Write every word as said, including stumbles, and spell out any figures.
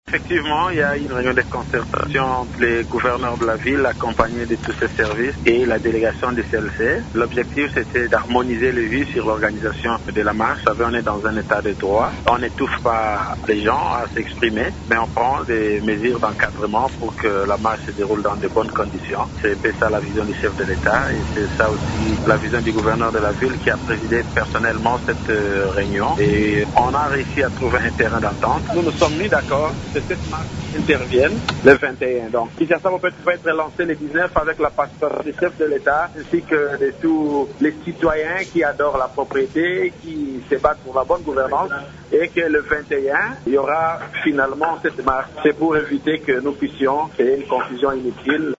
Effectivement, il y a une réunion de concertation entre les gouverneurs de la ville accompagnés de tous ces services et la délégation du C L C. L'objectif, c'était d'harmoniser les vues sur l'organisation de la marche. Vous savez, on est dans un état de droit. On n'étouffe pas les gens à s'exprimer, mais on prend des mesures d'encadrement pour que la marche se déroule dans de bonnes conditions. C'est un peu ça la vision du chef de l'État et c'est ça aussi la vision du gouverneur de la ville qui a présidé personnellement cette réunion. Et on a réussi à trouver un terrain d'entente. Nous nous sommes mis d'accord que cette marche intervienne le vingt et un. Donc, Kinshasa va peut être lancé le dix-neuf avec la passerelle du chef de l'État ainsi que de tous les citoyens qui adorent la propriété, qui se battent pour la bonne gouvernance et que le vingt et un, il y aura finalement cette marche. C'est pour éviter que nous puissions créer une confusion inutile.